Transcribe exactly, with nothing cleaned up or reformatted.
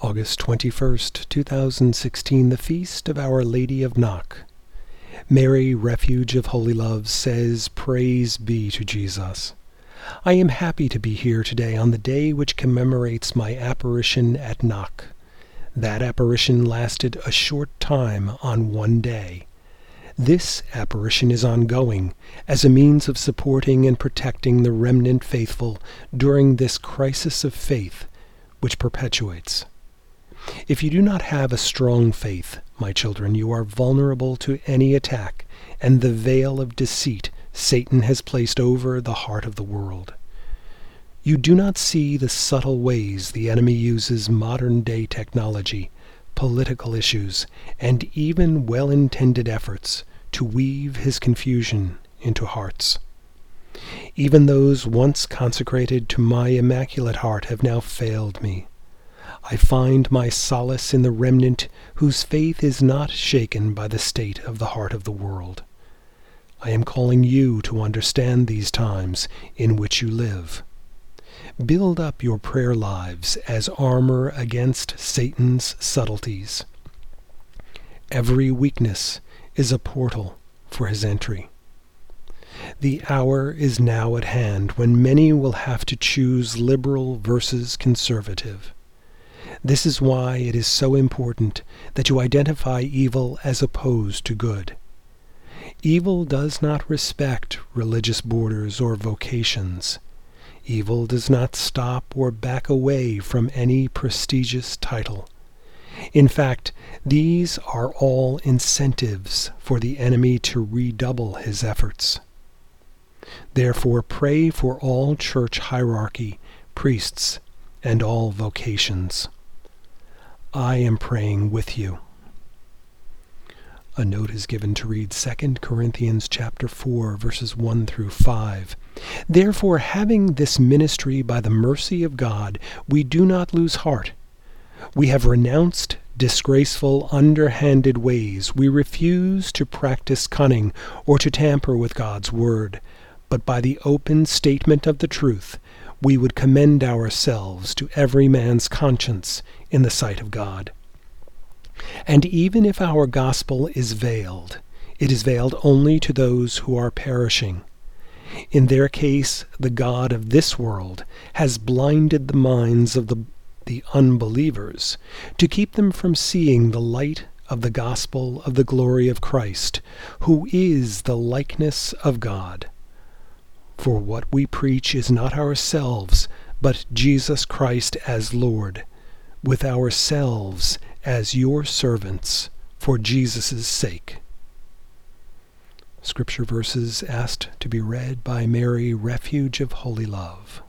August twenty-first, two thousand sixteen, the Feast of Our Lady of Knock. Mary, Refuge of Holy Love, says, "Praise be to Jesus." I am happy to be here today on the day which commemorates my apparition at Knock. That apparition lasted a short time on one day. This apparition is ongoing as a means of supporting and protecting the remnant faithful during this crisis of faith which perpetuates. If you do not have a strong faith, my children, you are vulnerable to any attack and the veil of deceit Satan has placed over the heart of the world. You do not see the subtle ways the enemy uses modern-day technology, political issues, and even well-intended efforts to weave his confusion into hearts. Even those once consecrated to my Immaculate Heart have now failed me. I find my solace in the remnant whose faith is not shaken by the state of the heart of the world. I am calling you to understand these times in which you live. Build up your prayer lives as armor against Satan's subtleties. Every weakness is a portal for his entry. The hour is now at hand when many will have to choose liberal versus conservative. This is why it is so important that you identify evil as opposed to good. Evil does not respect religious borders or vocations. Evil does not stop or back away from any prestigious title. In fact, these are all incentives for the enemy to redouble his efforts. Therefore, pray for all church hierarchy, priests, and all vocations. I am praying with you. A note is given to read Second Corinthians chapter four, verses one through five. Therefore, having this ministry by the mercy of God, we do not lose heart. We have renounced disgraceful, underhanded ways. We refuse to practice cunning or to tamper with God's word, but by the open statement of the truth, we would commend ourselves to every man's conscience in the sight of God. And even if our gospel is veiled, it is veiled only to those who are perishing. In their case, the God of this world has blinded the minds of the, the unbelievers to keep them from seeing the light of the gospel of the glory of Christ, who is the likeness of God. For what we preach is not ourselves, but Jesus Christ as Lord, with ourselves as your servants for Jesus' sake. Scripture verses asked to be read by Mary, Refuge of Holy Love.